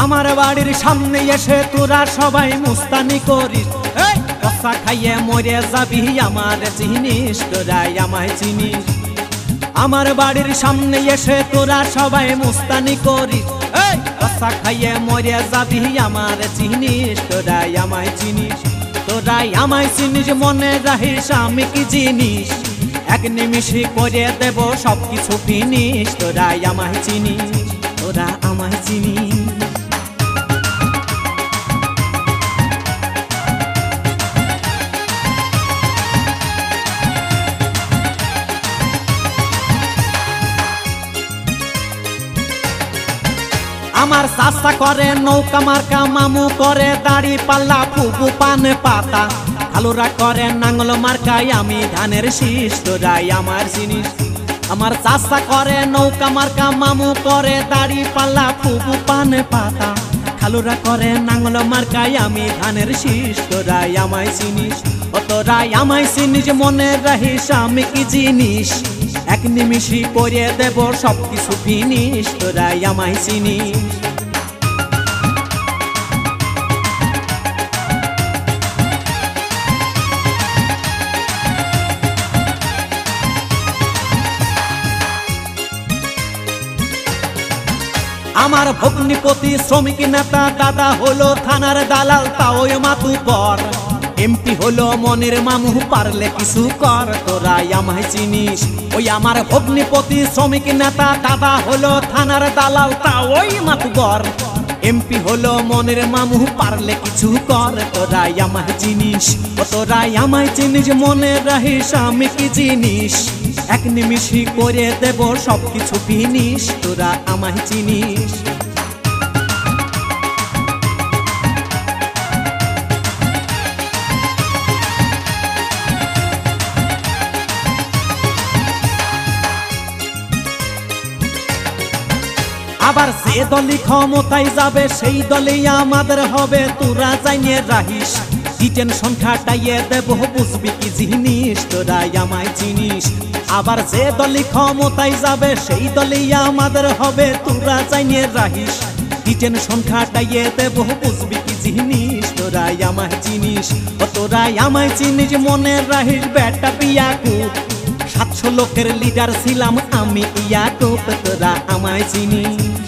আমার বাড়ির সামনে এসে তোরা সবাই মুস্তানি করিস, কষা খাইয়ে মরে যাবি আমার চিনিস, তোরাই আমায় চিনিস। আমার বাড়ির সামনে এসে তোরা সবাই মুস্তানি করিস, কষা খাইয়ে মরে যাবি আমার চিনিস, তোরাই আমায় চিনিস। তোরাই আমায় চিনিস, মনে রাখিস আমি কি জিনিস, এক নিমিষে করে দেব সবকিছু ফিনিস, তোরাই আমায় চিনিস, তোরা আমায় চিনিস। আমার চাচা করে নৌকা মার্কা, মামু করে দাড়ি পাল্লা, ফুফু পান পাতা, খালুরা করে নাঙ্গল মার্কাই আমি ধানের শীষ, তোরাই আমার জিনিস। আমার চাচা করে নৌকা মার্কা, মামু করে দাড়ি পাল্লা, ফুফু পান পাতা, খালুরা করে নাঙ্গল মার্কাই আমি ধানের শীষ, তোরাই আমায় চিনিস। ও তোরাই আমায় চিনিস, মনে রাখিস আমি কি জিনিস, এক নিমিষে করে দেব সবকিছু ফিনিস, তোরাই আমায় চিনিস। আমার ভগ্নিপতি শ্রমিক নেতা দাদা হলো থানার দালাল, তাও মাতুব্বর, এমপি হলো মনের মামু, পারলে কিছু কর, তোরাই আমায় চিনিস। ওই আমার ভগ্নিপতি শ্রমিক নেতা দাদা হলো থানার দালাল, তাও মাতুব্বর, এমপি হলো মনের মামু, পারলে কিছু কর, তোরাই আমায় চিনিস। ও তোরাই আমায় চিনিস, মনে রাখিস আমি কি জিনিস, এক নিমিষে করে দেব সবকিছু ফিনিস, তোরা আমায় চিনিস। আবার যে দলই ক্ষমতায় যাবে সেই দলই আমাদের হবে, তোরা জানিয়ে রাখিস, ডিটেনশন খাটাইয়ে দেব বুঝবি কি জিনিস, তোরাই আমায় চিনিস। আবার যে দলই ক্ষমতায় যাবে সেই দলই আমাদের হবে, তোরা জানিয়ে রাখিস, ডিটেনশন খাটাইয়ে দেব বুঝবি কি জিনিস, তোরাই আমায় চিনিস। ও তোরাই আমায় চিনিস, মনে রাখিস বেটা ইয়াকুব, 700 লোকের লিডার ছিলাম আমি ইয়াকুব, তোরা আমায় চিনিস।